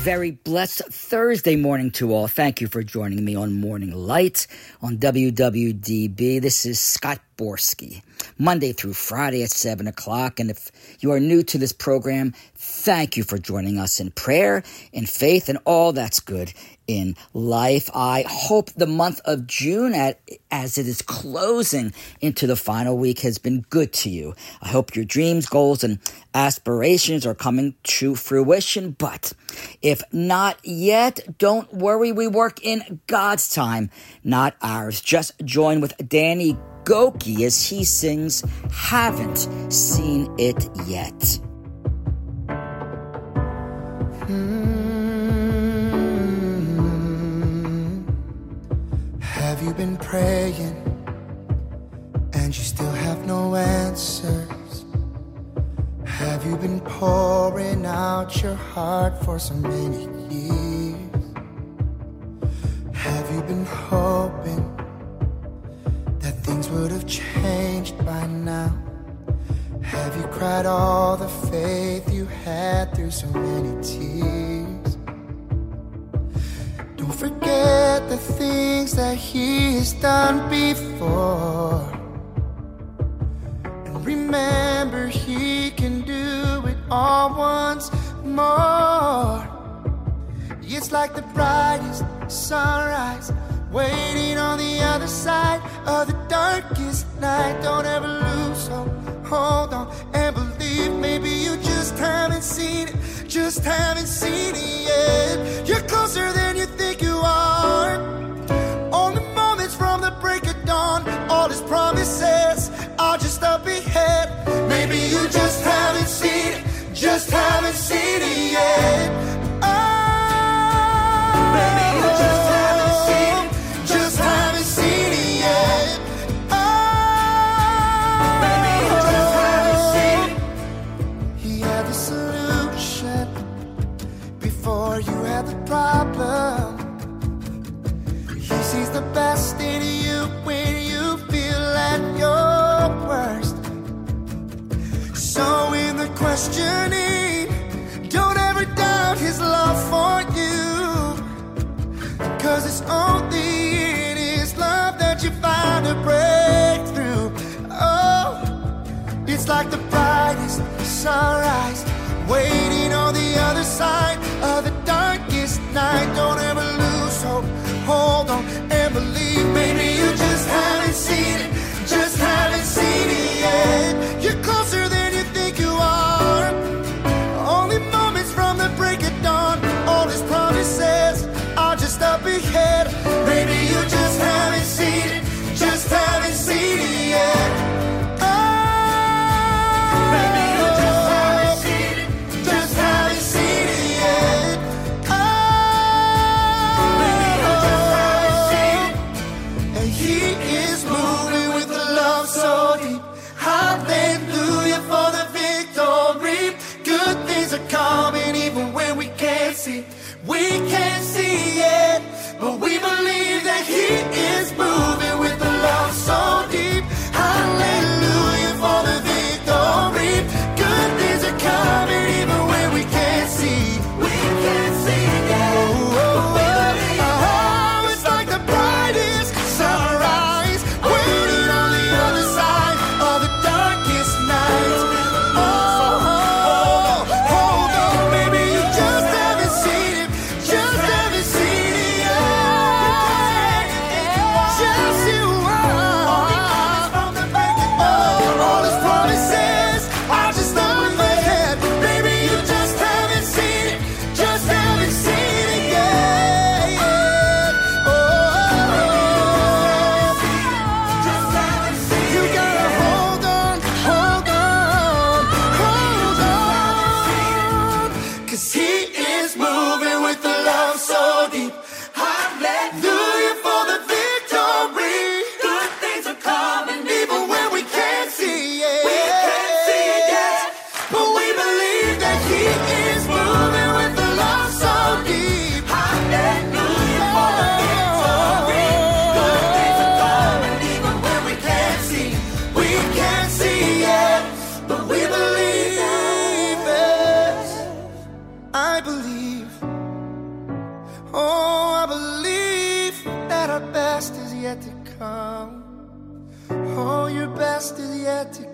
very blessed Thursday morning to all. Thank you for joining me on Morning Light on WWDB. This is Scott Borsky, Monday through Friday at 7 o'clock. And if you are new to this program, thank you for joining us in prayer, in faith, and all that's good in life. I hope the month of June, as it is closing into the final week, has been good to you. I hope your dreams, goals, and aspirations are coming to fruition. But if not yet, don't worry. We work in God's time, not ours. Just join with Danny Gokey as he sings Haven't Seen It Yet. Have you been praying and you still have no answers? Have you been pouring out your heart for so many years? Have you been hoping that things would have changed by now? Have you cried all the faith you had through so many tears? Don't forget the things that He has done before, and remember He can do it all once more. It's like the brightest sunrise waiting on the other side of the darkest night. Don't ever lose hope, hold on and believe. Maybe you just haven't seen it, just haven't seen it yet. You're closer than you think you are. Only moments from the break of dawn, all His promises are just up ahead. Maybe you just haven't seen it, just haven't seen it yet. Maybe you just haven't seen it, just haven't seen it yet. Maybe you just haven't seen it. He had the solution before you had the problem. He sees the best in you when you feel at your worst. So in the questioning, don't ever doubt His love for you, 'cause it's only in His love that you find a breakthrough. Oh, it's like the brightest sunrise waiting on the other side of the darkest night. Don't ever lose hope, hold on and believe. Maybe you just haven't seen it, just haven't seen it yet. You're closer than you think you are. Only moments from the break of dawn, all His promises are just up ahead. Maybe you just haven't seen it, just haven't seen it yet. Maybe you just haven't seen it, just haven't seen it yet. Maybe you just haven't seen it. And He is moving with a love so deep. Hallelujah for the victory. Good things are coming even when we can't see. We can't see it, but we believe that He is moving with a love so deep. Hallelujah for the victory. Good things are coming even when we can't see. We can't see it yet, but we believe. Oh, it's like the brightest sunrise waiting on the other side of the darkest night. Oh, hold on, maybe you just haven't seen it, just haven't seen it yet. Just you are. All His promises are just up ahead. Maybe you just haven't seen it, just haven't seen it yet. Oh, just haven't seen it. You gotta hold on, hold on, hold on, 'cause He is moving with the love so deep. Hallelujah for the victory. Good things are coming even when we can't see it. We can't see it yet, but we believe that He is moving with the love so deep. Hallelujah for the victory. Good things are coming even when we can't see. We can't see it, but we believe it. I believe Oh, I believe that our best is yet to come. Oh, your best is yet to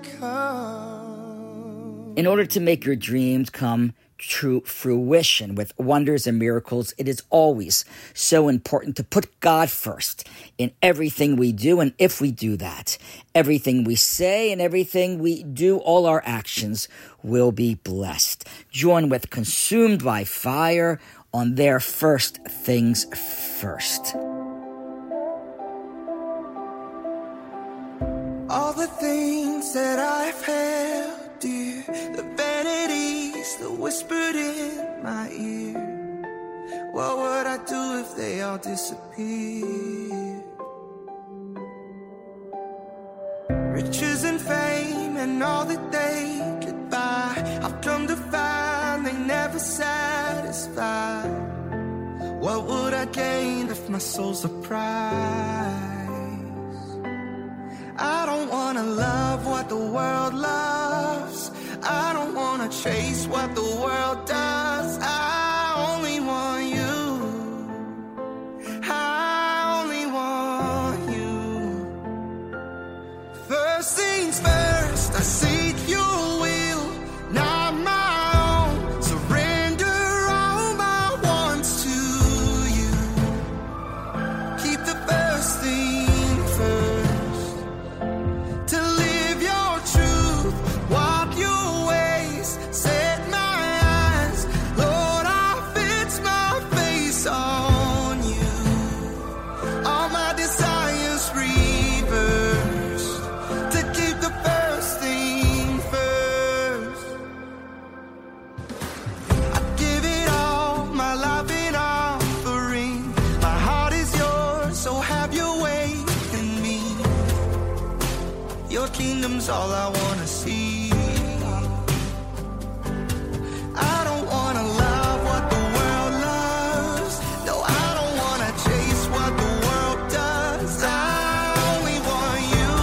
come. In order to make your dreams come true fruition with wonders and miracles, it is always so important to put God first in everything we do. And if we do that, everything we say and everything we do, all our actions will be blessed. Join with Consumed by Fire on their First Things First. All the things that I've held dear, the vanities that whispered in my ear, what would I do if they all disappeared? Riches and fame and all that they could buy, I've come to find they never satisfy. What would I gain if my soul's a prize? I don't wanna love what the world loves. I don't wanna chase what the world does. I only want you. I only want you. First things first, I seek your will, not my own. Surrender all my wants to you. Keep the first thing first. To live your truth, walk your ways, set my eyes. Lord, I fix my face on you. All my desires reversed. To keep the first thing first. I give it all, my life in offering. My heart is yours, so have your way in me. Your kingdom's all I wanna see. I don't wanna love what the world loves. No, I don't wanna chase what the world does. I only want you.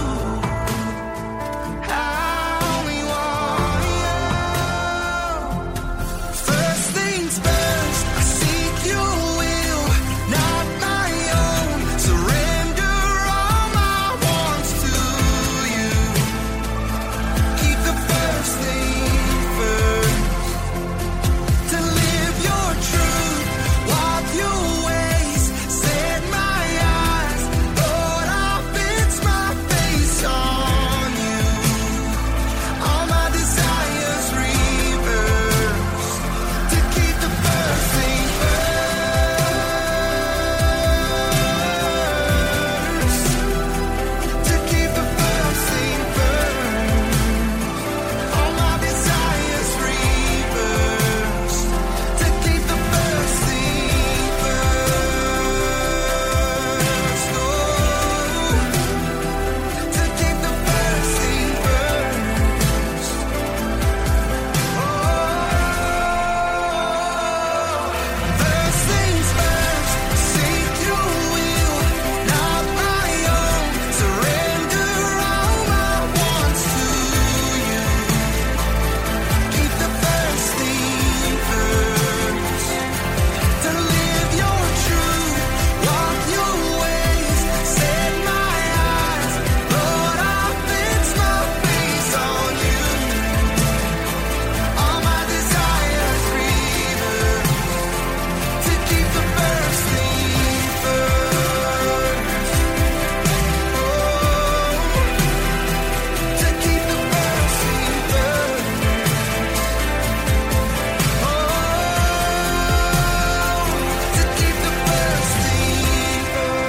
I only want you. First things first, I seek your will, not my own. Surrender all my wants to you. Keep the first thing first. To live your truth, walk your ways, set my eyes. Lord, I fix my face on you. All my desires reversed. To keep the first thing first. To keep the first thing first. All my desires reversed. To keep the first thing first. Oh, to keep the first thing first. Oh, first things first. Seek your will, not my own. Surrender all my wants to you. Keep the first thing first. To live your truth, walk your ways, set my eyes. Lord, I fix my face on you. All my desires reversed. To keep the first thing first. Oh, to keep the first thing first. Oh, to keep the first thing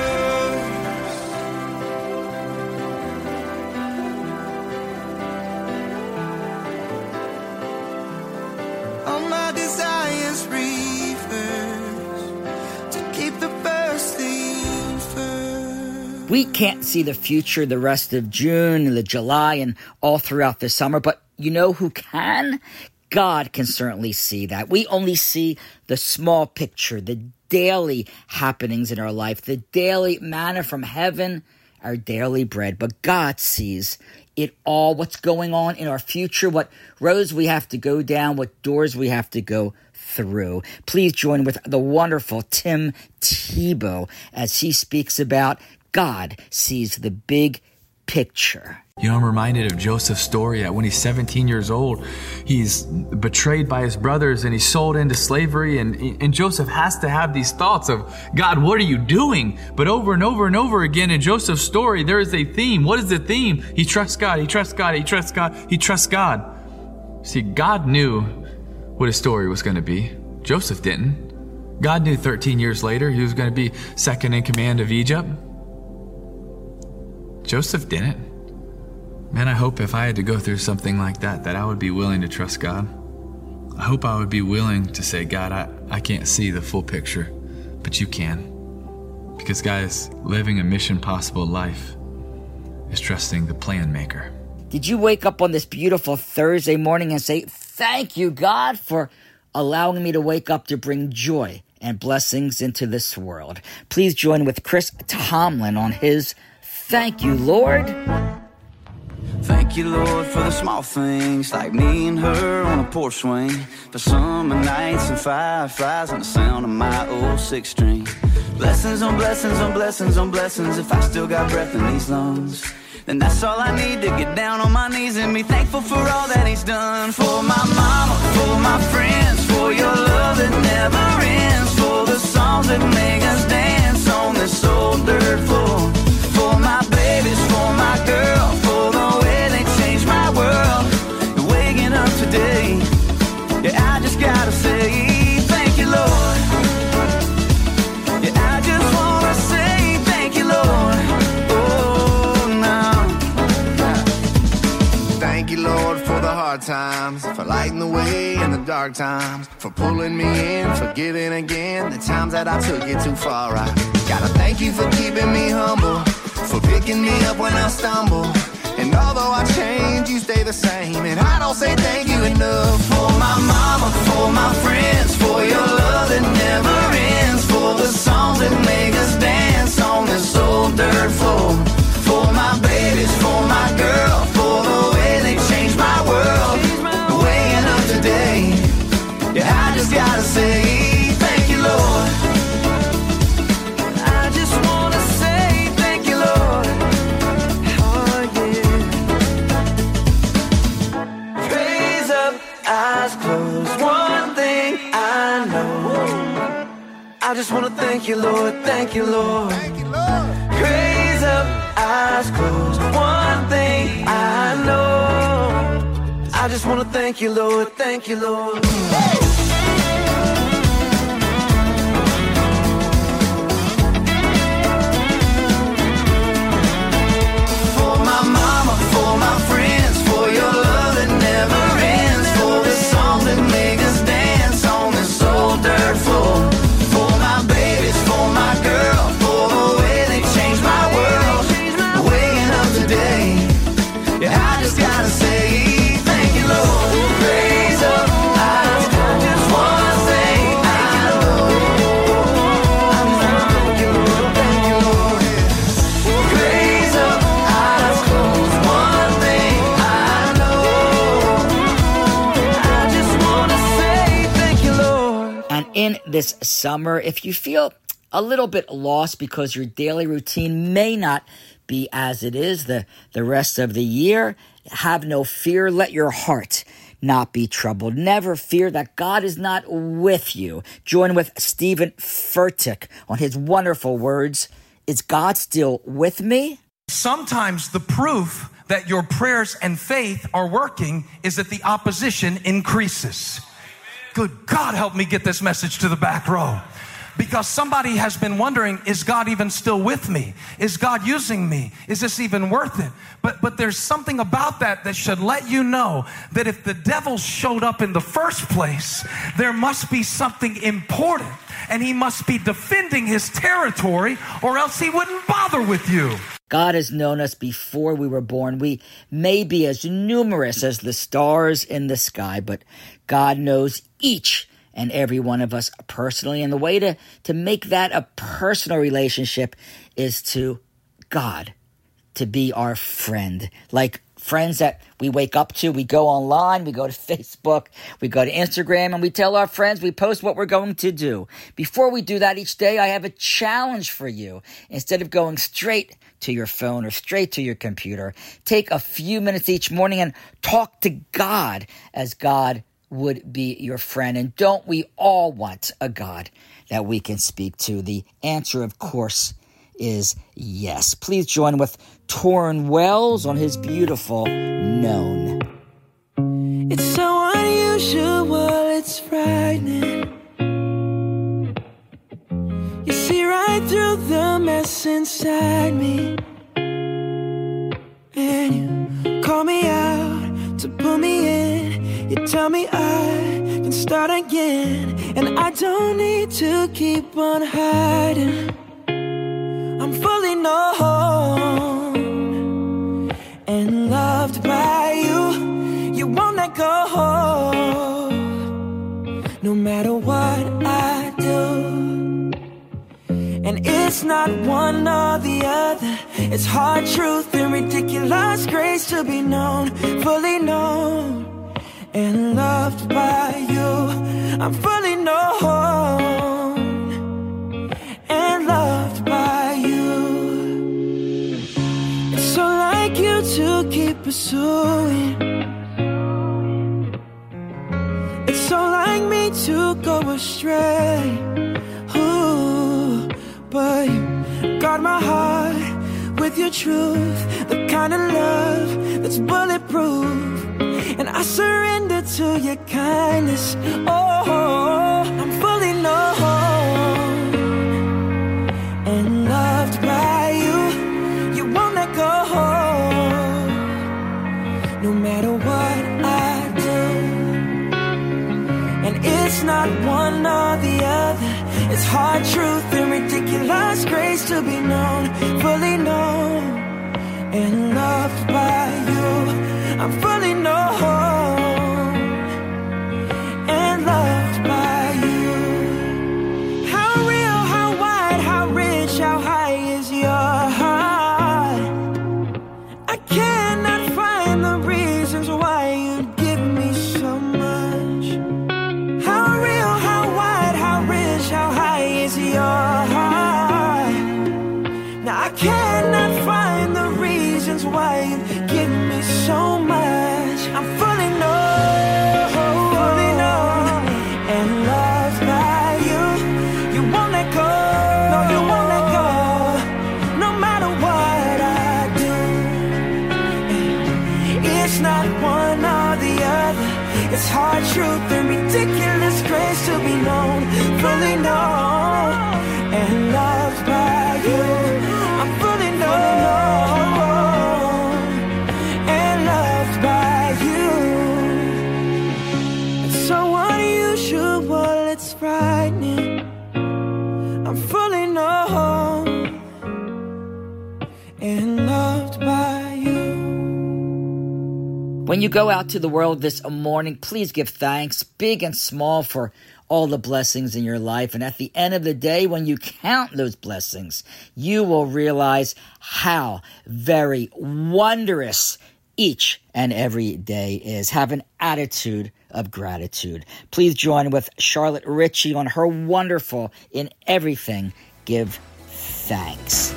first. All my desires reversed. To keep the first thing first. We can't see the future the rest of June and the July and all throughout the summer, but you know who can? God can certainly see that. We only see the small picture, the daily happenings in our life, the daily manna from heaven, our daily bread. But God sees it all, what's going on in our future, what roads we have to go down, what doors we have to go through. Please join with the wonderful Tim Tebow as he speaks about God sees the big picture. You know, I'm reminded of Joseph's story. When he's 17 years old, he's betrayed by his brothers and he's sold into slavery. And Joseph has to have these thoughts of, God, what are you doing? But over and over and over again in Joseph's story, there is a theme. What is the theme? He trusts God, he trusts God, he trusts God, he trusts God. See, God knew what his story was going to be. Joseph didn't. God knew 13 years later he was going to be second in command of Egypt. Joseph didn't. Man, I hope if I had to go through something like that I would be willing to trust God. I hope I would be willing to say, God, I can't see the full picture, but you can. Because guys, living a mission possible life is trusting the plan maker. Did you wake up on this beautiful Thursday morning and say, thank you, God, for allowing me to wake up to bring joy and blessings into this world? Please join with Chris Tomlin on his Thank You, Lord. Thank you, Lord, for the small things, like me and her on a porch swing, for summer nights and fireflies and the sound of my old six-string. Blessings on blessings on blessings on blessings. If I still got breath in these lungs, then that's all I need to get down on my knees and be thankful for all that he's done. For my mama, for my friends, for your love that never ends, for the songs that make us dance on this old dirt floor. For my babies, for my girl, for the way they changed my world. And waking up today, yeah, I just gotta say thank you, Lord. Yeah, I just wanna say thank you, Lord. Oh, now. Thank you, Lord, for the hard times, for lighting the way in the dark times, for pulling me in, for giving again the times that I took it too far. I gotta thank you for keeping me humble, for picking me up when I stumble. And although I change, you stay the same. And I don't say thank you enough. For my mama, for my friends, for your love that never ends, for the songs that make us dance on this old dirt floor. For my babies, for my girl, for the way they changed my world. Waking up today, yeah, I just gotta say thank you, Lord. I just wanna thank you, Lord, thank you, Lord. Thank you, Lord. Praise up, eyes closed. One thing I know, I just wanna thank you, Lord, thank you, Lord. For my mama, for my friends, for your love that never ends, for the songs that make us dance on this old dirt floor. For my girl, for the way they changed my world. Waking up today, yeah, I just gotta say thank you, Lord. Raise up, eyes closed. Just one thing I know, I just wanna thank you, Lord, thank you, Lord. Raise up, eyes closed. One thing I know, I just wanna say thank you, Lord. And in this summer, if you feel a little bit lost because your daily routine may not be as it is the rest of the year, have no fear. Let your heart not be troubled. Never fear that God is not with you. Join with Stephen Furtick on his wonderful words, Is God still with me? Sometimes the proof that your prayers and faith are working is that the opposition increases. Good God, help me get this message to the back row. Because somebody has been wondering, is God even still with me? Is God using me? Is this even worth it? But there's something about that should let you know that if the devil showed up in the first place, there must be something important, and he must be defending his territory, or else he wouldn't bother with you. God has known us before we were born. We may be as numerous as the stars in the sky, but God knows each and every one of us personally. And the way to make that a personal relationship is to God, to be our friend. Like friends that we wake up to. We go online, we go to Facebook, we go to Instagram, and we tell our friends, we post what we're going to do. Before we do that each day, I have a challenge for you. Instead of going straight to your phone or straight to your computer, take a few minutes each morning and talk to God as God would be your friend. And don't we all want a God that we can speak to? The answer, of course, is yes. Please join with Torrin Wells on his beautiful Known. It's so unusual, it's frightening. You see right through the mess inside me, and you call me out to pull me in. You tell me I can start again, and I don't need to keep on hiding. I'm fully known and loved by you. You won't let go, no matter what I do. And it's not one or the other. It's hard truth and ridiculous grace to be known, fully known and loved by you. I'm fully known and loved by you. It's so like you to keep pursuing. It's so like me to go astray. Ooh, but you guard my heart with your truth, the kind of love that's bulletproof. And I surrender to your kindness. Oh, I'm fully known and loved by you. You won't let go, no matter what I do. And it's not one or the other. It's hard truth and ridiculous grace to be known, fully known and loved by you. I'm fully known and loved by you. How real, how wide, how rich, how high is your heart? I cannot find the reasons why you'd give me so much. How real, how wide, how rich, how high is your heart? Now I cannot find the reasons why you'd give me so much. I'm fully known and loved by you. You won't let go, no, you won't let go, no matter what I do. It's not one or the other. It's hard truth and ridiculous grace to be known, fully known and loved by you. I'm fully known and loved by you. It's so unusual, it's frightening. I'm fully known and loved by you. When you go out to the world this morning, please give thanks, big and small, for all the blessings in your life. And at the end of the day, when you count those blessings, you will realize how very wondrous each and every day is. Have an attitude of gratitude. Please join with Charlotte Ritchie on her wonderful In Everything Give Thanks.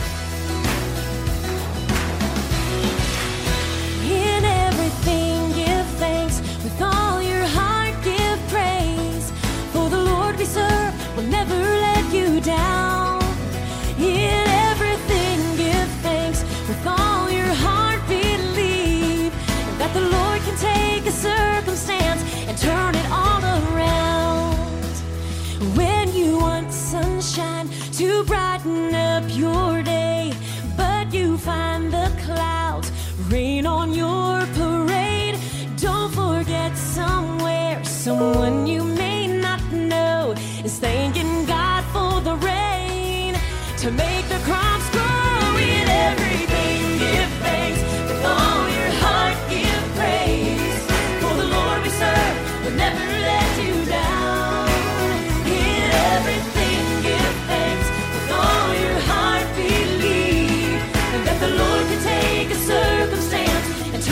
In everything give thanks, with all your heart give praise, for the Lord we serve will never let you down. In everything give thanks, with all your heart believe that the Lord can take a circumstance and turn it all around. When you want sunshine to brighten up your day, but you find the clouds rain on your parade, don't forget somewhere someone you may not know is thanking God for the rain to make the crops grow. In everything give thanks, with all your heart give praise, for the Lord we serve will never let you down. In everything give thanks, with all your heart believe that the Lord can take a circumstance and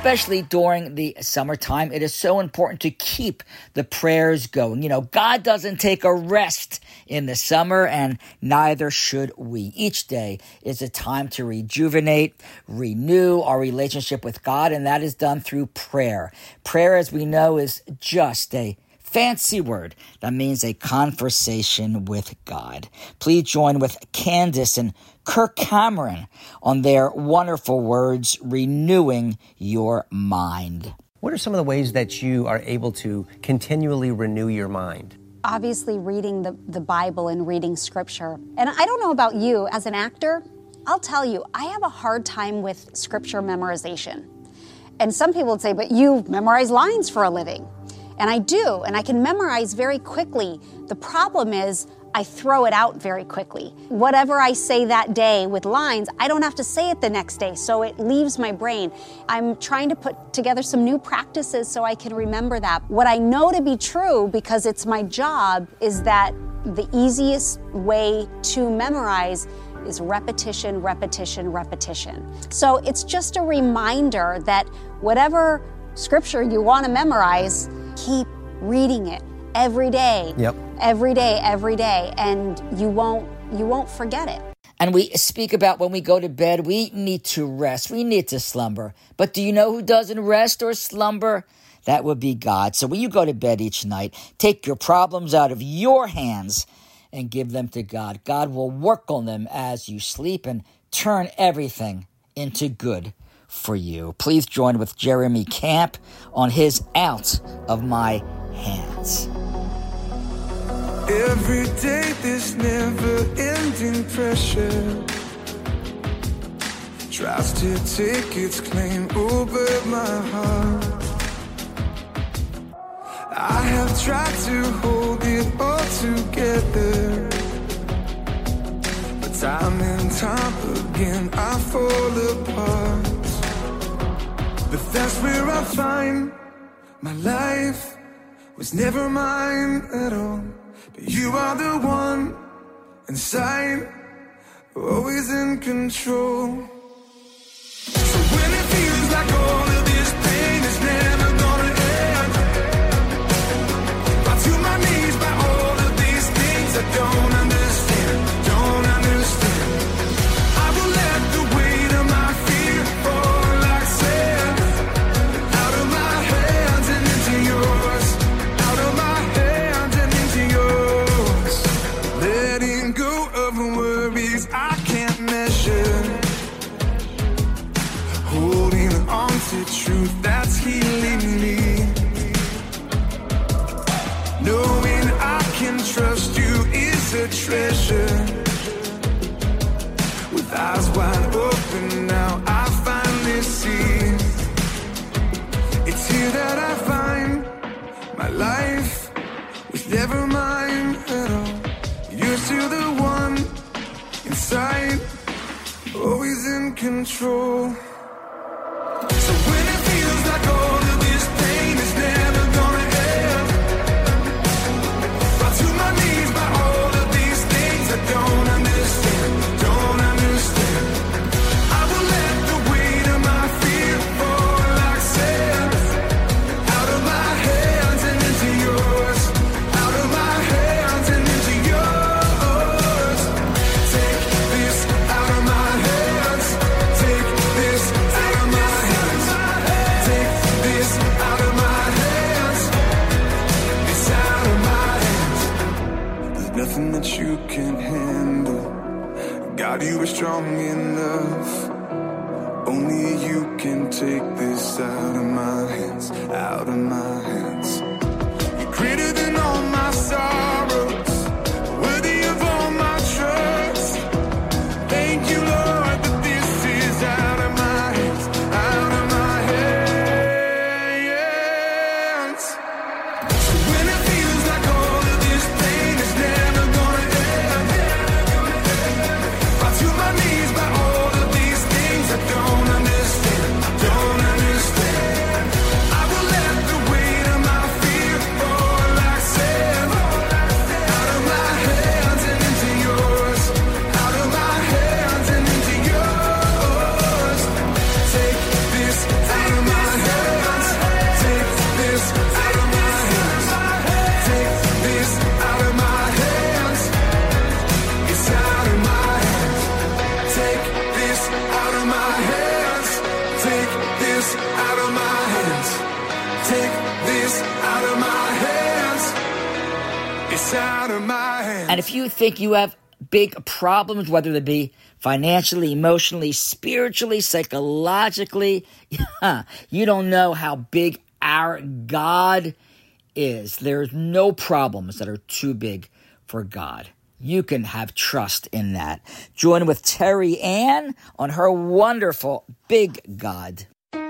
especially during the summertime, it is so important to keep the prayers going. You know, God doesn't take a rest in the summer, and neither should we. Each day is a time to rejuvenate, renew our relationship with God, and that is done through prayer. Prayer, as we know, is just a fancy word that means a conversation with God. Please join with Candace and Kirk Cameron on their wonderful words, renewing your mind. What are some of the ways that you are able to continually renew your mind? Obviously, reading the Bible and reading scripture. And I don't know about you, as an actor, I'll tell you, I have a hard time with scripture memorization. And some people would say, but you memorize lines for a living. And I do, and I can memorize very quickly. The problem is I throw it out very quickly. Whatever I say that day with lines, I don't have to say it the next day, so it leaves my brain. I'm trying to put together some new practices so I can remember that. What I know to be true, because it's my job, is that the easiest way to memorize is repetition, repetition, repetition. So it's just a reminder that whatever scripture you want to memorize, keep reading it every day. Yep. Every day, every day, and you won't forget it. And we speak about when we go to bed, we need to rest. We need to slumber. But do you know who doesn't rest or slumber? That would be God. So when you go to bed each night, take your problems out of your hands and give them to God. God will work on them as you sleep and turn everything into good for you. Please join with Jeremy Camp on his Out of My Hands. Every day this never-ending pressure tries to take its claim over my heart. I have tried to hold it all together, but time and time again I fall apart. But that's where I find my life was never mine at all. But you are the one inside, always in control. So when it feels like all of this pain is never gonna end, fall to my knees by all of these things I don't understand, don't understand. I will let the weight of my fear fall like sand, out of my hands and into yours, out of my hands and into yours. Letting go of worries I can't measure, holding on to truth that's healing me, knowing I can trust you is a treasure. With eyes wide open now I finally see, it's here that I find my life was never mine at all. You're still the one inside, always in control. So when it feels like all of this pain is never gonna end, fall to my knees by all of these things I don't understand, don't understand. I will let the weight of my fear fall like sand, out of my hands and into yours, out of my hands and into yours. Take this out of my hands, take this out of my hands, take this out of my hands, it's out of my hands. There's nothing that you can't handle. God, you are strong enough. Only you can take this out of my hands, out of my hands. You're greater than all my sorrows, worthy of all my trust. Thank you, Lord, that this is out of my hands, out of my hands. So when it feels like all of this pain is never gonna end, fall to my knees by all of these things I don't understand, don't understand. It's out of my hands. It's out of my hands. And if you think you have big problems, whether they be financially, emotionally, spiritually, psychologically, you don't know how big our God is. There's no problems that are too big for God. You can have trust in that. Join with Terry Ann on her wonderful Big God.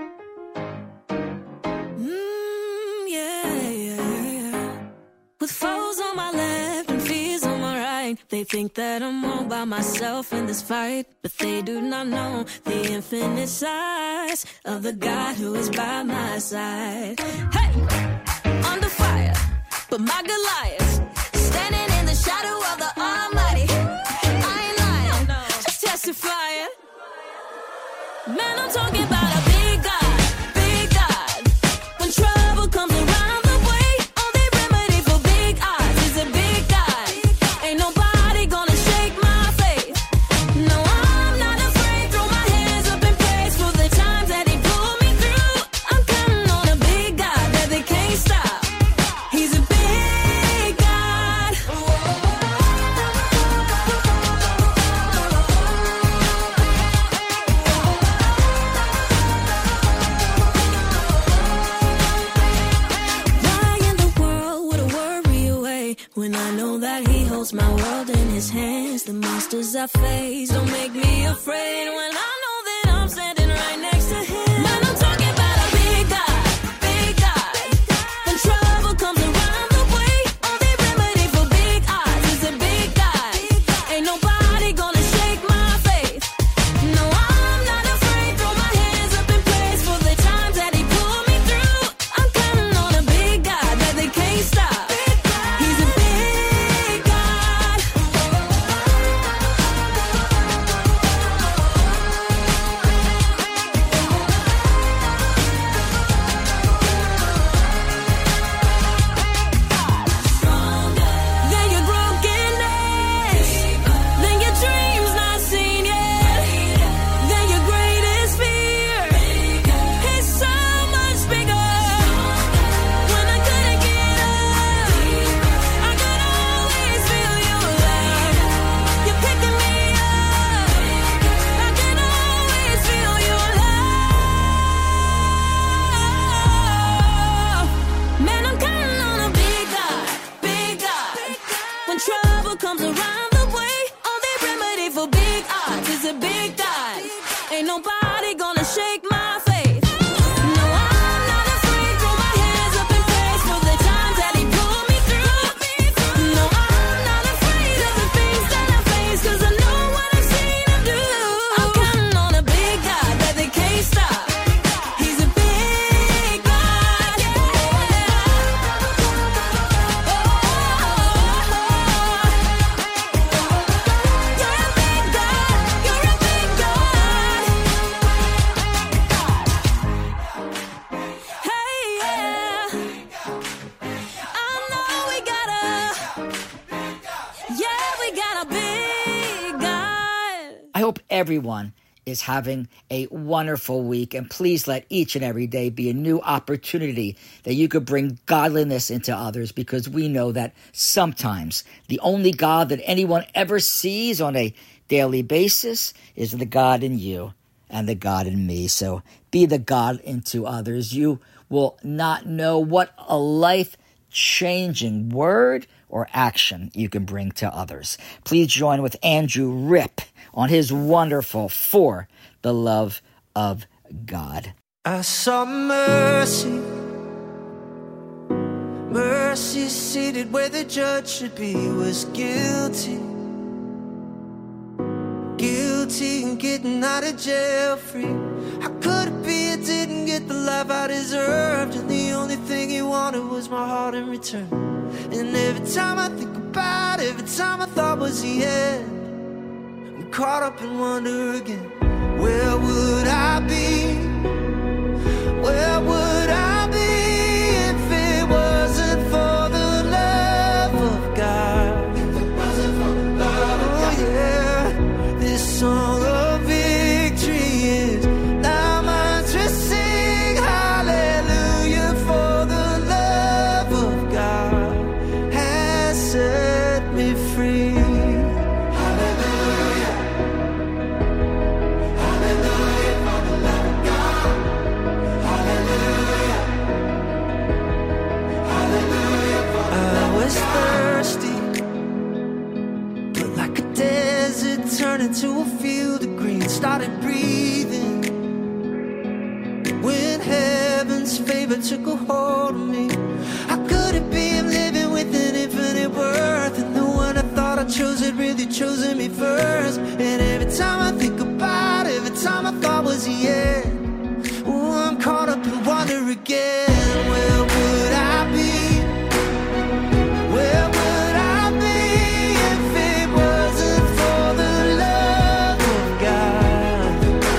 With foes on my left and fears on my right, they think that I'm all by myself in this fight, but they do not know the infinite size of the God who is by my side. Hey, under fire, but my Goliath standing in the shadow of the Almighty. I ain't lying, just testifying. Man, I'm talking about a big God, big God. When trouble comes around the way, only remedy for big odds is a big God. Ain't nobody gonna shake my faith. No, I'm not afraid. Throw my hands up in praise for the times that He pulled me through. I'm counting on a big God that they can't stop. He's a big God. Why in the world would I worry away when I know that He holds my world in His hands? The monsters I face don't make me afraid when I know that I'm standing right next to Him. Man, I'm talking about a big God, big God. When trouble comes around the way, only remedy for big odds is a big God. Ain't nobody gonna shake my faith. No, I'm not afraid. Throw my hands up in praise for the times that He pulled me through. I'm counting on a big God that they can't stop. He's a big God. Than your brokenness, than your dreams not seen yet, than your greatest fear. It's so much bigger. When I couldn't get up, I could always feel your love. You're picking me up. I can always feel your love. Man, I'm counting on a big God, big God. When trouble comes around the way, only remedy for big odds is a big God. Ain't nobody gonna shake my faith. No, I'm not afraid. Throw my hands up in praise for the times that He pulled me through. No, I'm not afraid of the things that I face, 'cause I know what I've seen Him do. I'm counting on a big God that they can't stop. He's a big God. You're a big God. You're a big God. Hey, yeah. I know we got a big God. I hope everyone is having a wonderful week, and please let each and every day be a new opportunity that you could bring godliness into others, because we know that sometimes the only God that anyone ever sees on a daily basis is the God in you and the God in me. So be the God into others. You will not know what a life-changing word or action you can bring to others. Please join with Andrew Ripp on his wonderful For the Love of God. I saw mercy, mercy seated where the judge should be, was guilty, guilty and getting out of jail free. How could it be I didn't get the life I deserved, and the only thing he wanted was my heart in return? And every time I think about it, every time I thought was the end, I'm caught up in wonder again. Where would I be? Where would I be if it wasn't for the love of God? If it wasn't for the love of God. Oh yeah, this song of victory is now mine to sing hallelujah for the love into a field of green, started breathing. When heaven's favor took a hold of me, how could it be I'm living with an infinite worth, and the one I thought I chose had really chosen me first? And every time I think about it, every time I thought was the end, oh, I'm caught up in wonder again. Where would I be? Where would I be if it wasn't for the love of God?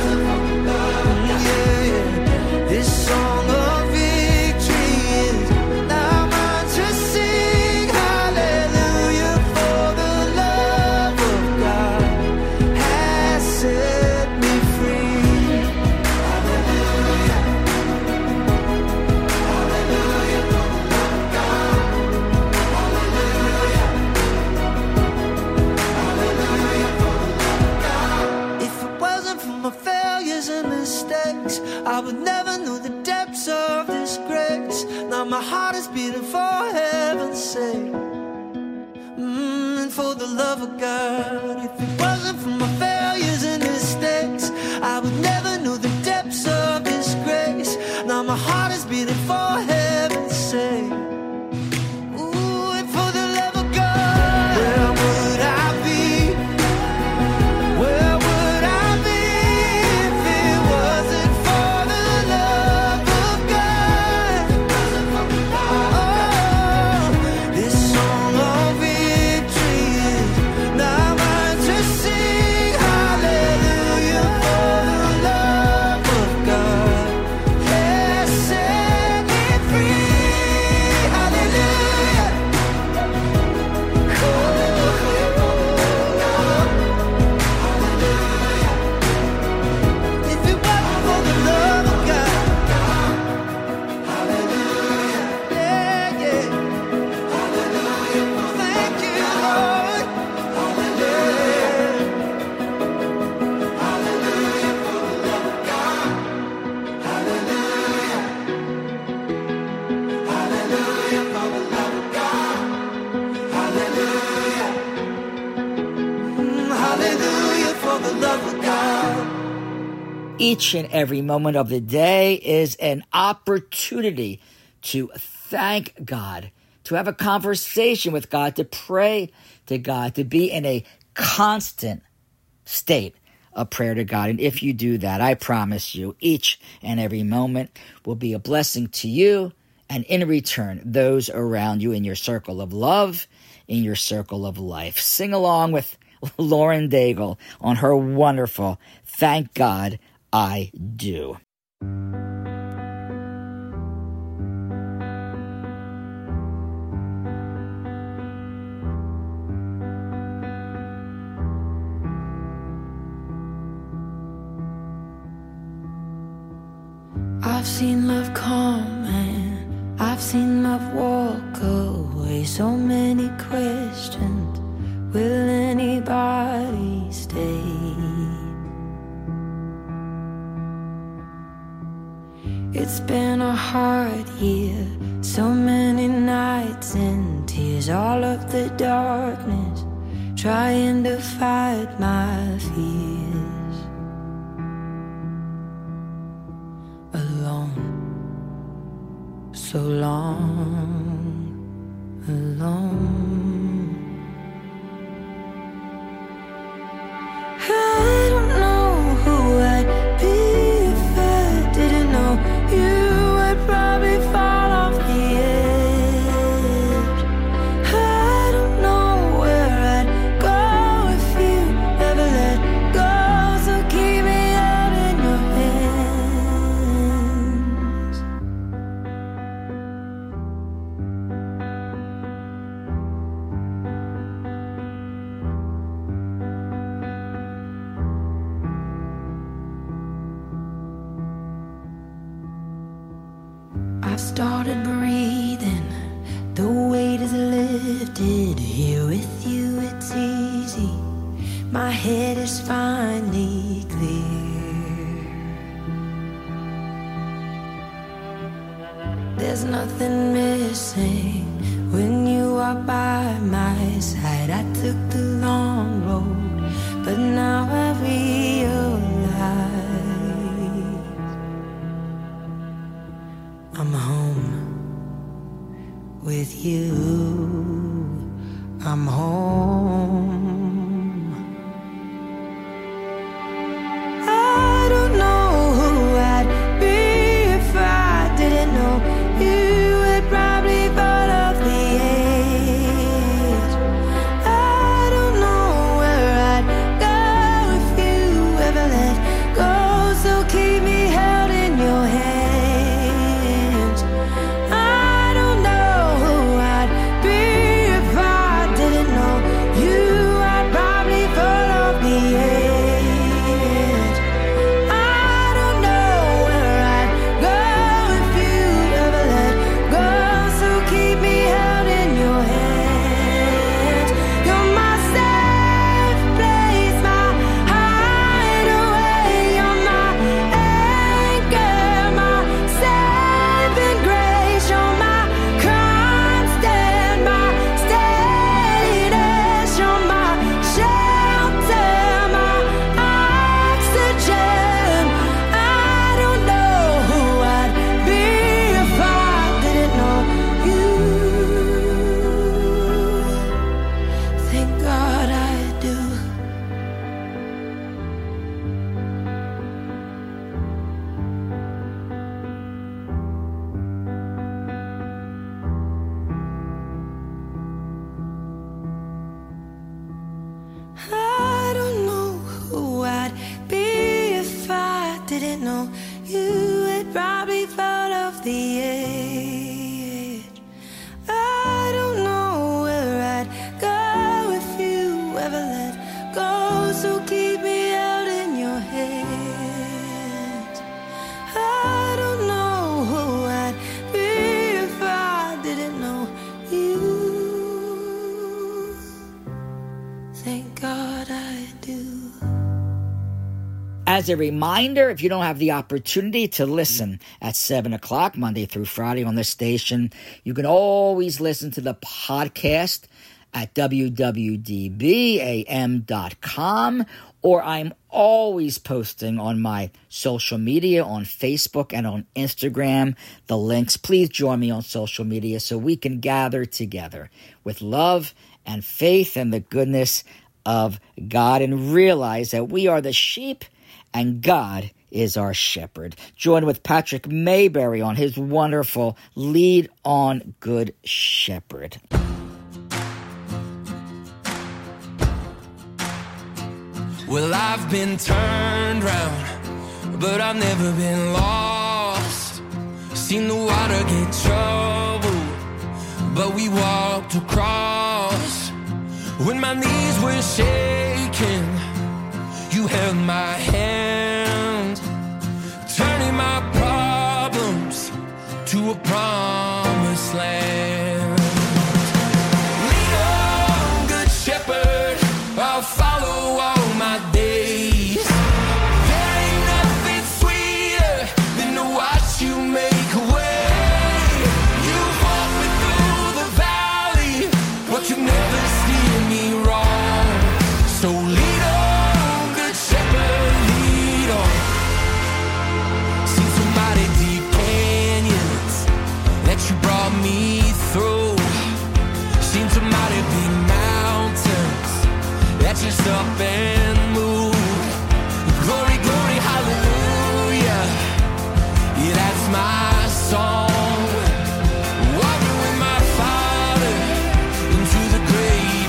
Yeah, this song of victory is now mine to sing. Hallelujah, for the love of God has set me free. Hallelujah, hallelujah, for the love of God. Hallelujah, hallelujah, for the love of God. If it wasn't for my failures and mistakes, I would never know the depths of this grace. Now my heart is beating for heaven's sake, and for the love of God. If it wasn't for my failures and mistakes, I would never know the depths of this grace. Now my heart is beating for heaven's sake. Ooh, and for the love of God, where would I be? Where would I be if it wasn't for the love of God? Oh, this song of victory is now mine to sing. Hallelujah, for the love of God has set me free. Hallelujah. If it wasn't for the love of God, hallelujah, yeah, yeah, hallelujah, thank you, Lord, hallelujah, hallelujah, for the love of God, hallelujah, hallelujah, for the love of God, hallelujah, hallelujah, for the love of God. Each and every moment of the day is an opportunity to thank God, to have a conversation with God, to pray to God, to be in a constant state of prayer to God. And if you do that, I promise you, each and every moment will be a blessing to you, and in return, those around you in your circle of love, in your circle of life. Sing along with Lauren Daigle on her wonderful Thank God I Do. I've seen love come and I've seen love walk away. So many questions, will anybody stay? It's been a hard year, so many nights and tears, all of the darkness, trying to fight my fears. Alone, so long, alone. I don't know who I'd be if I didn't know you. Would probably fall off the edge. I don't know where I'd go if you ever let go. So keep me out in your hands. I've started breathing, the weight is lifted. Here with you it's easy, my head is finally clear. There's nothing missing when you are by my side. I took the long road, but But now I realize I'm home with you. I'm home. I don't know who I'd be if I didn't know you had probably fall off the edge. I don't know where I'd go if you ever let go. So keep me held in your hands. I don't know who I'd be if I didn't know you. I'd probably fall off the edge. I don't know where I'd go if you ever let go. So keep me held in your hands. You're my safe place, my hideaway. You're my anchor, my saving grace. You're my constant, my steadiness. You're my shelter, my oxygen. I don't know who I'd be if I didn't know you. Thank God I do. I don't know who I'd be if I didn't know you had probably fall off the edge. I don't know where I'd go if you ever let go. So keep me out in your hands. I don't know who I'd be if I didn't know you. Thank God I do. As a reminder, if you don't have the opportunity to listen at 7 o'clock, Monday through Friday on this station, you can always listen to the podcast at www.dbam.com, or I'm always posting on my social media, on Facebook and on Instagram, the links. Please join me on social media so we can gather together with love and faith and the goodness of God and realize that we are the sheep and God is our shepherd. Join with Patrick Mayberry on his wonderful Lead on Good Shepherd. Well, I've been turned round, but I've never been lost. Seen the water get troubled, but we walked across. When my knees were shaking, you held my hand, turning my problems to a promised land. Lead on, good shepherd, I'll follow all my days. There ain't nothing sweeter than to watch you make a way. You've walked me through the valley, but you never steer me wrong. So lead on, good shepherd, lead on. Seen some mighty deep canyons that you brought me through. Seen some mighty big mountains that just up and move. Glory, glory, hallelujah. Yeah, that's my song. Walking with my Father into the great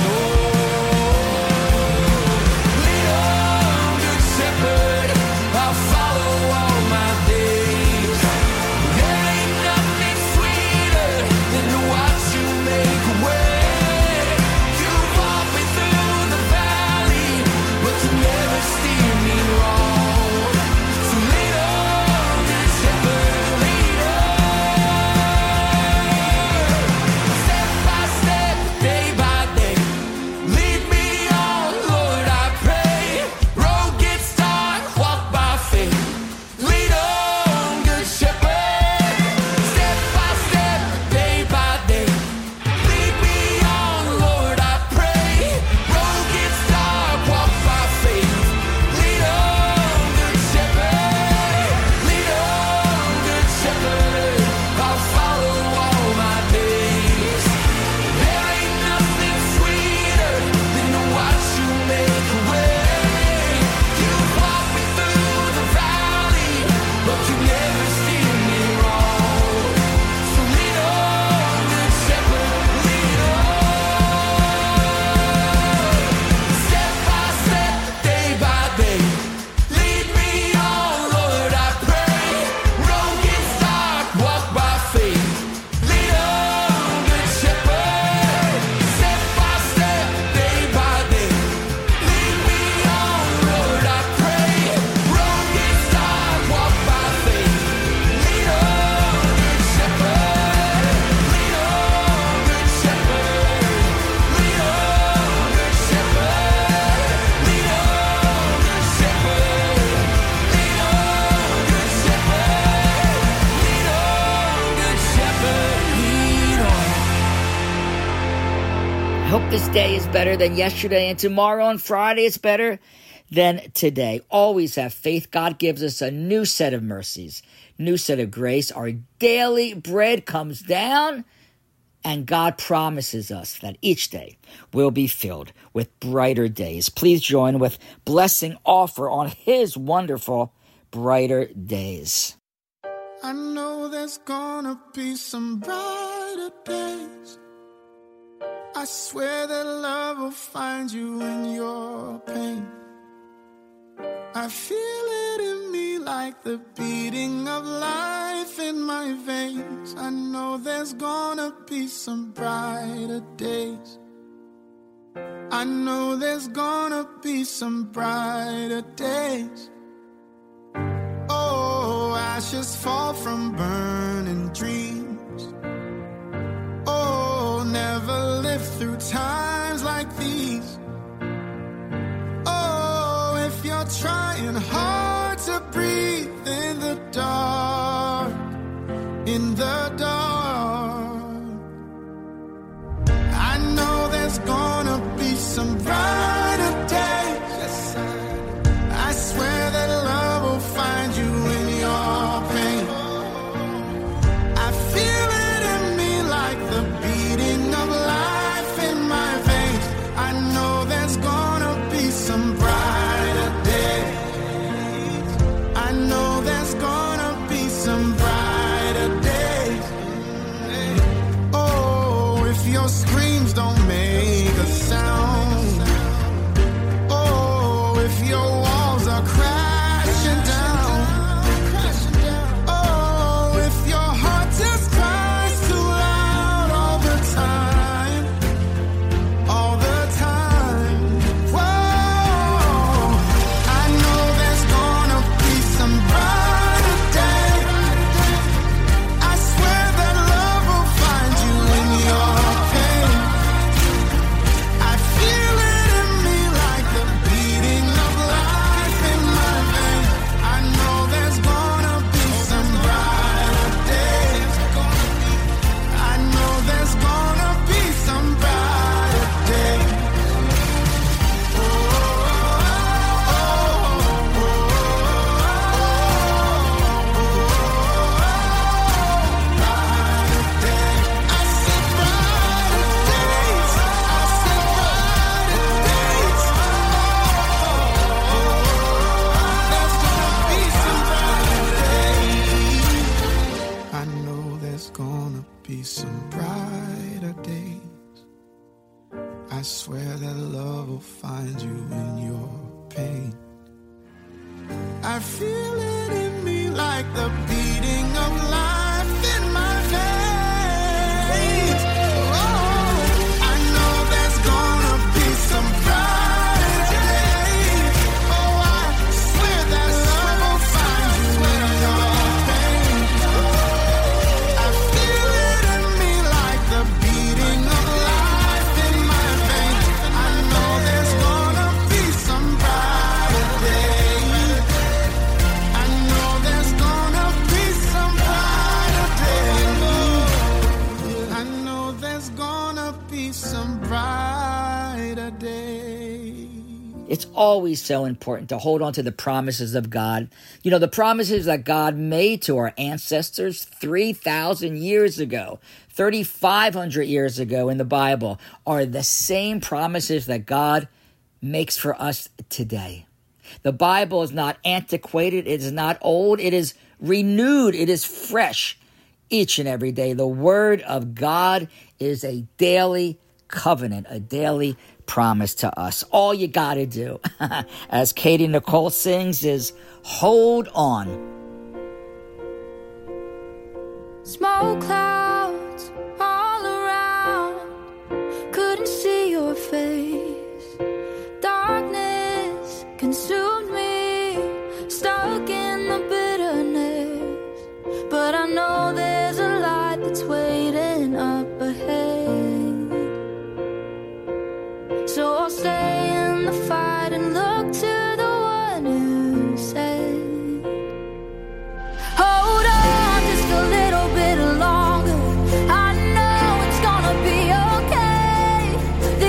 unknown. Lead on, good shepherd, I'll follow all my days. There ain't nothing sweeter than to watch you make a way. You walk me through the valley, I hope this day is better than yesterday, and tomorrow and Friday is better than today. Always have faith. God gives us a new set of mercies, new set of grace. Our daily bread comes down, and God promises us that each day will be filled with brighter days. Please join with Blessing Offer on his wonderful Brighter Days. I know there's gonna be some brighter days. I swear that love will find you in your pain. I feel it in me like the beating of life in my veins. I know there's gonna be some brighter days. I know there's gonna be some brighter days. Oh, ashes fall from burning dreams. Oh, never lived through times like these. Oh, if you're trying hard to breathe in the dark, in the dark, I know there's gonna be some brighter days. Yes, I swear that love will find you in your pain. I feel it in me like the beating of life in my veins. I know there's gonna be some brighter days. I know there's gonna be some brighter days. Oh, if your screams don't make a sound. Oh, if your walls are crashing down. Oh, if your heart just cries too loud all the time. All the time. Whoa, I know there's gonna be some brighter day. I swear that love will find you in your pain. I feel it in me like the beating of life in my veins. I know there's gonna be some brighter days. I know there's gonna be some brighter days. I know there's gonna be some brighter days. I swear that love will find you in your pain. I feel it in me like the beating of life in my veins. Oh, I know there's gonna be some brighter days. Oh, I swear that love will find you in your pain. I feel it in me like the beating of life in my veins. I know there's gonna be some brighter days. I know there's gonna be some brighter days. I know there's gonna be some brighter days. It's always so important to hold on to the promises of God. You know, the promises that God made to our ancestors 3,000 years ago, 3,500 years ago in the Bible are the same promises that God makes for us today. The Bible is not antiquated. It is not old. It is renewed. It is fresh each and every day. The Word of God is a daily covenant, a daily promise to us. All you got to do, as Katie Nicole sings, is hold on. Smoke clouds all around, couldn't see your face. Darkness consumed me, stuck in the bitterness. But I know there's a light that's waiting up ahead. So I'll stay in the fight and look to the one who said, hold on just a little bit longer. I know it's gonna be okay.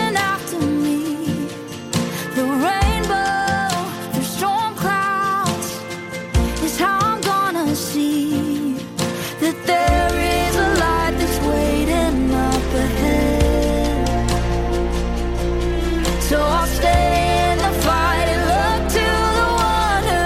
chasing after me. The rainbow through storm clouds is how I'm gonna see that there is a light that's waiting up ahead. So I'll stay in the fight and look to the one who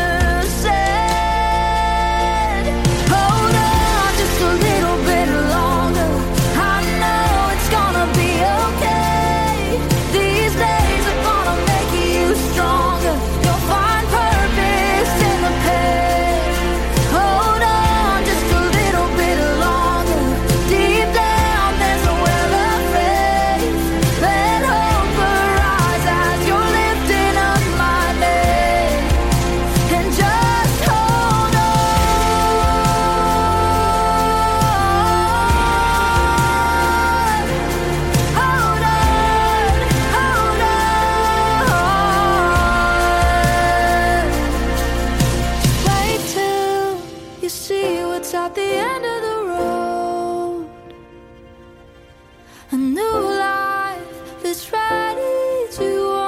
said, hold on just a little bit longer. I know it's gonna be okay. These days are gonna make you stronger. You'll find purpose in the pain. Hold on just a little bit longer. Deep down there's a well of faith. Let hope arise as you're lifting up my name. And just hold on. Hold on, hold on. Wait till you see what's at the end of the road. A new life is ready to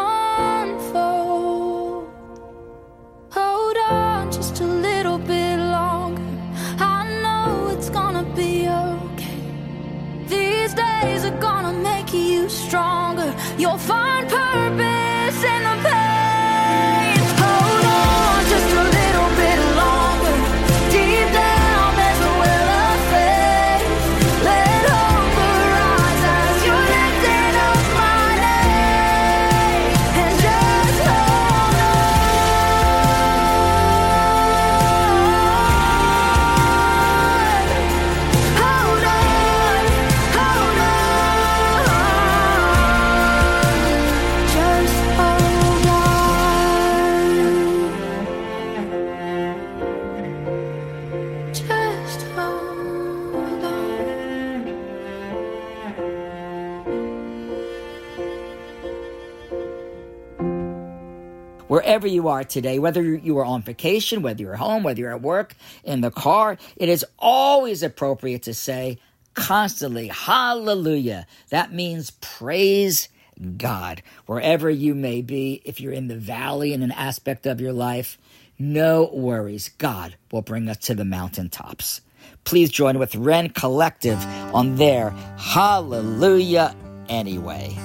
unfold. Hold on just a little bit longer. I know it's gonna be okay. These days are gonna make you stronger. You'll find purpose in the pain. Hold on just a little bit longer. Deep down there's a well of faith. Let hope arise as you're lifting up my name. And just hold on. Hold on, hold on. Just hold on. Just hold on. Wherever you are today, whether you are on vacation, whether you're home, whether you're at work, in the car, it is always appropriate to say constantly, hallelujah. That means praise God. Wherever you may be, if you're in the valley in an aspect of your life, no worries. God will bring us to the mountaintops. Please join with Ren Collective on their Hallelujah Anyway.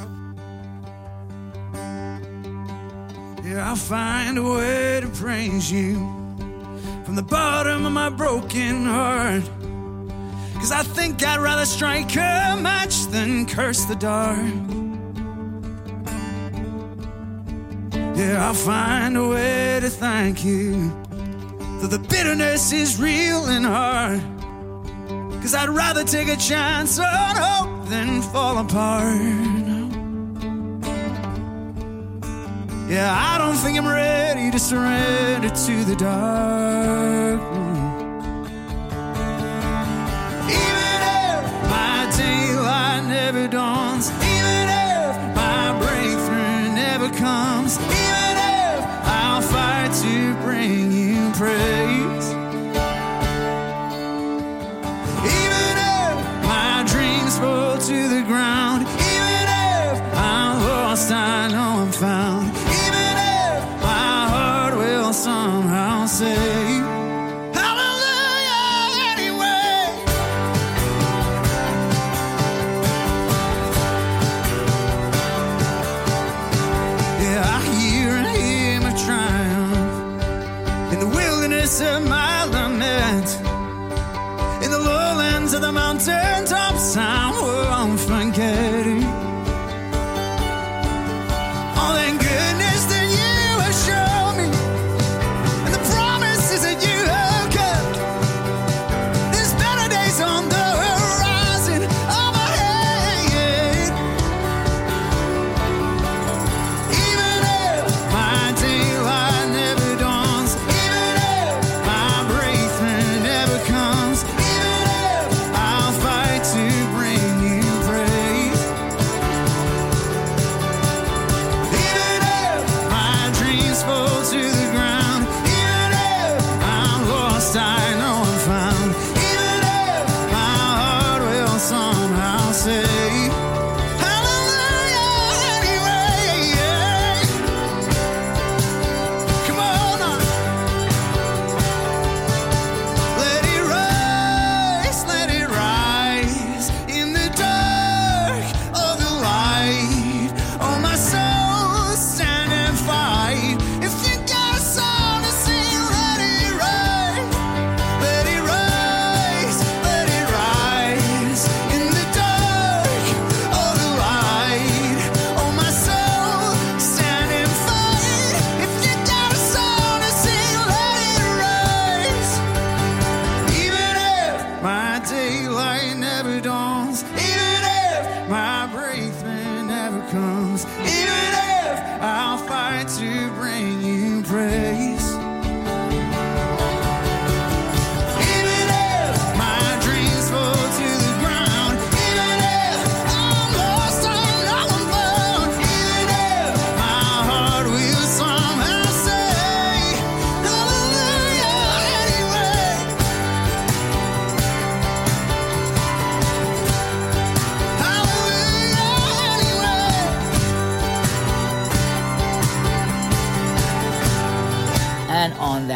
Yeah, I'll find a way to praise you from the bottom of my broken heart. 'Cause I think I'd rather strike a match than curse the dark. Yeah, I'll find a way to thank you, though the bitterness is real and hard. 'Cause I'd rather take a chance on hope than fall apart. Yeah, I don't think I'm ready to surrender to the dark. Even if my daylight never dawns, even if my breakthrough never comes, even if I'll fight to bring you praise, even if my dreams fall to the ground, even if I'm lost, I know I'm found, even if my heart will somehow say hallelujah anyway. Yeah, I hear a hymn of triumph in the wilderness of my lament. In the lowlands of the mountaintops, I won't forget it.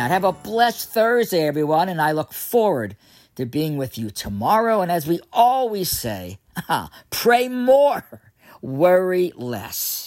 that. Have a blessed Thursday, everyone, and I look forward to being with you tomorrow. And as we always say, pray more, worry less.